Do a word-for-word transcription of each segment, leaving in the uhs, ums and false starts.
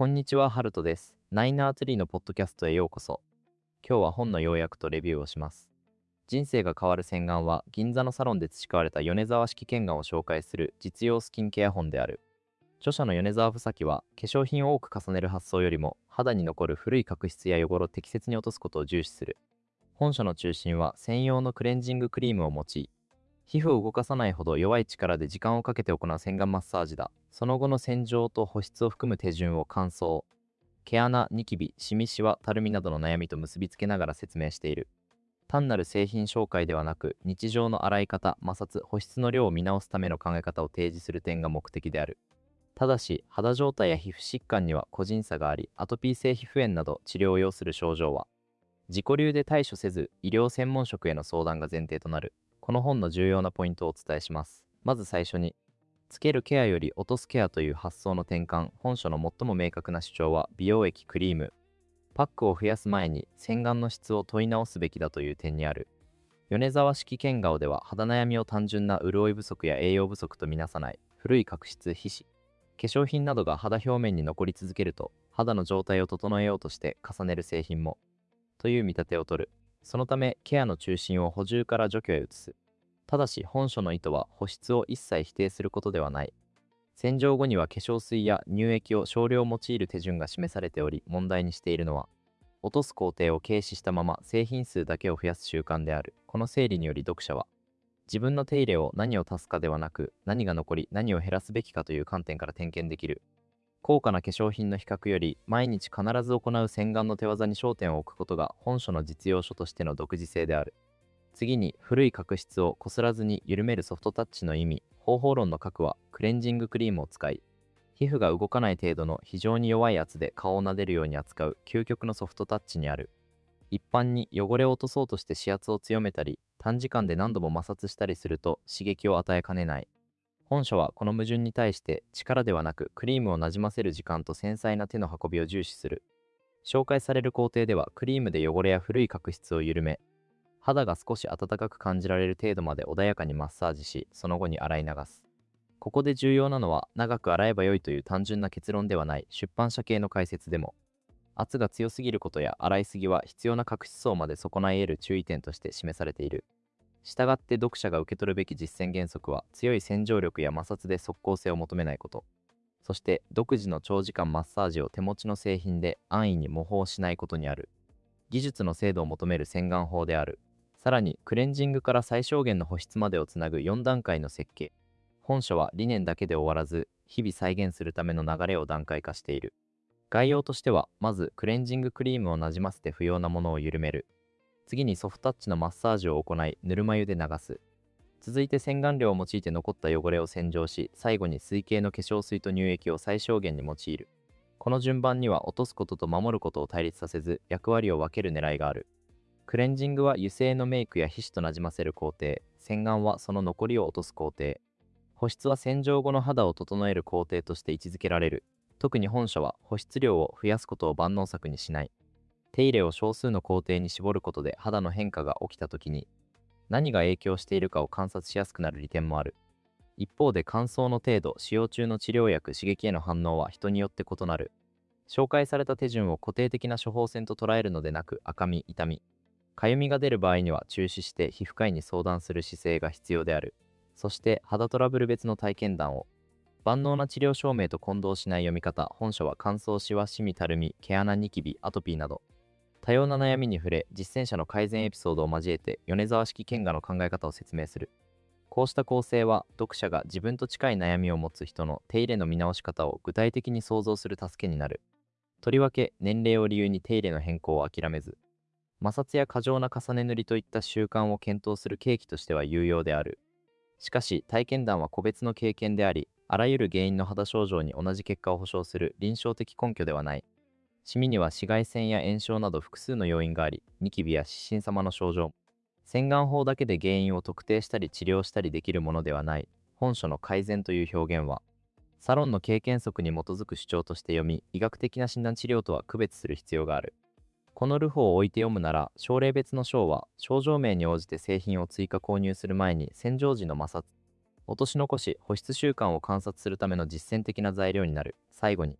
こんにちは、ハルトです。ナイナーツリーのポッドキャストへようこそ。今日は本の要約とレビューをします。人生が変わる洗顔は、銀座のサロンで培われた米沢式洗顔を紹介する実用スキンケア本である。著者の米沢夫妻は、化粧品を多く重ねる発想よりも、肌に残る古い角質や汚れを適切に落とすことを重視する。本書の中心は、専用のクレンジングクリームを用い、皮膚を動かさないほど弱い力で時間をかけて行う洗顔マッサージだ。その後の洗浄と保湿を含む手順を乾燥、毛穴、ニキビ、シミシワ、たるみなどの悩みと結びつけながら説明している。単なる製品紹介ではなく、日常の洗い方、摩擦、保湿の量を見直すための考え方を提示する点が目的である。ただし、肌状態や皮膚疾患には個人差があり、アトピー性皮膚炎など治療を要する症状は、自己流で対処せず、医療専門職への相談が前提となる。この本の重要なポイントをお伝えします。まず最初に、つけるケアより落とすケアという発想の転換。本書の最も明確な主張は、美容液、クリーム、パックを増やす前に洗顔の質を問い直すべきだという点にある。米沢式洗顔では、肌悩みを単純な潤い不足や栄養不足とみなさない、古い角質、皮脂、化粧品などが肌表面に残り続けると、肌の状態を整えようとして重ねる製品も、という見立てを取る。そのため、ケアの中心を補充から除去へ移す。ただし、本書の意図は保湿を一切否定することではない。洗浄後には化粧水や乳液を少量用いる手順が示されており、問題にしているのは、落とす工程を軽視したまま製品数だけを増やす習慣である。この整理により読者は、自分の手入れを何を足すかではなく、何が残り何を減らすべきかという観点から点検できる。高価な化粧品の比較より、毎日必ず行う洗顔の手技に焦点を置くことが本書の実用書としての独自性である。次に、古い角質をこすらずに緩めるソフトタッチの意味。方法論の核は、クレンジングクリームを使い、皮膚が動かない程度の非常に弱い圧で顔を撫でるように扱う究極のソフトタッチにある。一般に汚れを落とそうとして指圧を強めたり、短時間で何度も摩擦したりすると刺激を与えかねない。本書はこの矛盾に対して力ではなくクリームをなじませる時間と繊細な手の運びを重視する。紹介される工程ではクリームで汚れや古い角質を緩め、肌が少し温かく感じられる程度まで穏やかにマッサージし、その後に洗い流す。ここで重要なのは、長く洗えば良いという単純な結論ではない。出版社系の解説でも、圧が強すぎることや洗いすぎは必要な角質層まで損ない得る注意点として示されている。したがって読者が受け取るべき実践原則は、強い洗浄力や摩擦で即効性を求めないこと。そして、独自の長時間マッサージを手持ちの製品で安易に模倣しないことにある。技術の精度を求める洗顔法である。さらに、クレンジングから最小限の保湿までをつなぐよん段階の設計。本書は理念だけで終わらず、日々再現するための流れを段階化している。概要としては、まずクレンジングクリームをなじませて不要なものを緩める。次にソフトタッチのマッサージを行い、ぬるま湯で流す。続いて洗顔料を用いて残った汚れを洗浄し、最後に水系の化粧水と乳液を最小限に用いる。この順番には落とすことと守ることを対立させず、役割を分ける狙いがある。クレンジングは油性のメイクや皮脂となじませる工程、洗顔はその残りを落とす工程、保湿は洗浄後の肌を整える工程として位置づけられる。特に本書は保湿量を増やすことを万能策にしない。手入れを少数の工程に絞ることで肌の変化が起きた時に何が影響しているかを観察しやすくなる利点もある。一方で乾燥の程度、使用中の治療薬、刺激への反応は人によって異なる。紹介された手順を固定的な処方箋と捉えるのでなく、赤み、痛み、かゆみが出る場合には中止して皮膚科医に相談する姿勢が必要である。そして肌トラブル別の体験談を万能な治療証明と混同しない読み方。本書は乾燥、シワ、シミ、たるみ、毛穴、ニキビ、アトピーなど多様な悩みに触れ、実践者の改善エピソードを交えて米沢式検画の考え方を説明する。こうした構成は読者が自分と近い悩みを持つ人の手入れの見直し方を具体的に想像する助けになる。とりわけ年齢を理由に手入れの変更を諦めず、摩擦や過剰な重ね塗りといった習慣を検討する契機としては有用である。しかし、体験談は個別の経験であり、あらゆる原因の肌症状に同じ結果を保証する臨床的根拠ではない。シミには紫外線や炎症など複数の要因があり、ニキビや湿疹様の症状、洗顔法だけで原因を特定したり治療したりできるものではない。本書の改善という表現は、サロンの経験則に基づく主張として読み、医学的な診断治療とは区別する必要がある。このルフを置いて読むなら、症例別の章は、症状名に応じて製品を追加購入する前に洗浄時の摩擦、落とし残し、保湿習慣を観察するための実践的な材料になる。最後に、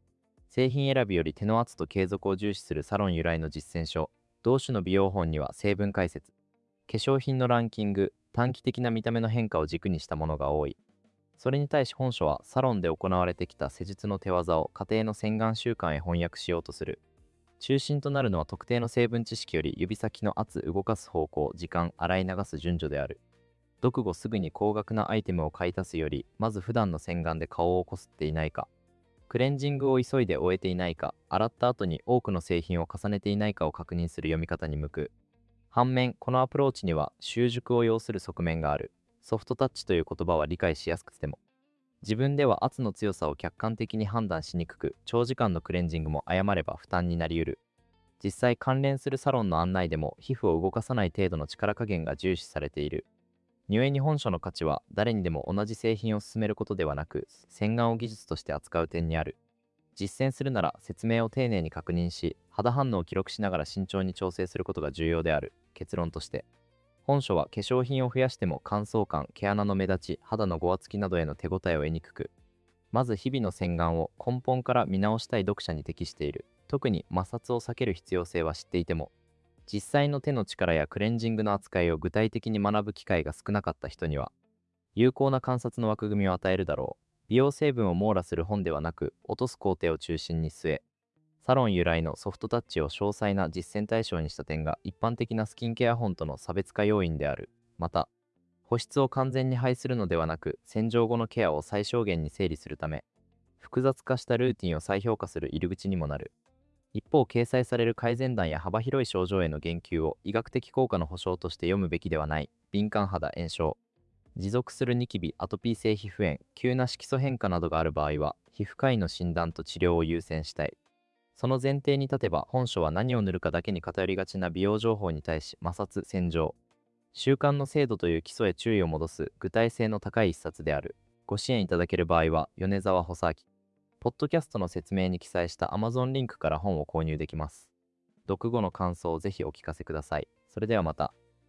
製品選びより手の圧と継続を重視するサロン由来の実践書。同種の美容本には成分解説、化粧品のランキング、短期的な見た目の変化を軸にしたものが多い。それに対し本書はサロンで行われてきた施術の手技を家庭の洗顔習慣へ翻訳しようとする。中心となるのは特定の成分知識より指先の圧、動かす方向、時間、洗い流す順序である。読後すぐに高額なアイテムを買い足すより、まず普段の洗顔で顔をこすっていないか、クレンジングを急いで終えていないか、洗った後に多くの製品を重ねていないかを確認する読み方に向く。反面、このアプローチには習熟を要する側面がある。ソフトタッチという言葉は理解しやすくても、自分では圧の強さを客観的に判断しにくく、長時間のクレンジングも誤れば負担になりうる。実際関連するサロンの案内でも皮膚を動かさない程度の力加減が重視されている。故に本書の価値は誰にでも同じ製品を勧めることではなく、洗顔を技術として扱う点にある。実践するなら説明を丁寧に確認し、肌反応を記録しながら慎重に調整することが重要である。結論として、本書は化粧品を増やしても乾燥感、毛穴の目立ち、肌のごわつきなどへの手応えを得にくく、まず日々の洗顔を根本から見直したい読者に適している。特に摩擦を避ける必要性は知っていても、実際の手の力やクレンジングの扱いを具体的に学ぶ機会が少なかった人には、有効な観察の枠組みを与えるだろう。美容成分を網羅する本ではなく、落とす工程を中心に据え、サロン由来のソフトタッチを詳細な実践対象にした点が一般的なスキンケア本との差別化要因である。また、保湿を完全に排するのではなく、洗浄後のケアを最小限に整理するため、複雑化したルーティンを再評価する入り口にもなる。一方、掲載される改善談や幅広い症状への言及を医学的効果の保証として読むべきではない。敏感肌炎症、持続するニキビ、アトピー性皮膚炎、急な色素変化などがある場合は、皮膚科医の診断と治療を優先したい。その前提に立てば、本書は何を塗るかだけに偏りがちな美容情報に対し、摩擦、洗浄、習慣の精度という基礎へ注意を戻す具体性の高い一冊である。ご支援いただける場合は、米沢補佐明。ポッドキャストの説明に記載した Amazon リンクから本を購入できます。読後の感想をぜひお聞かせください。それではまた。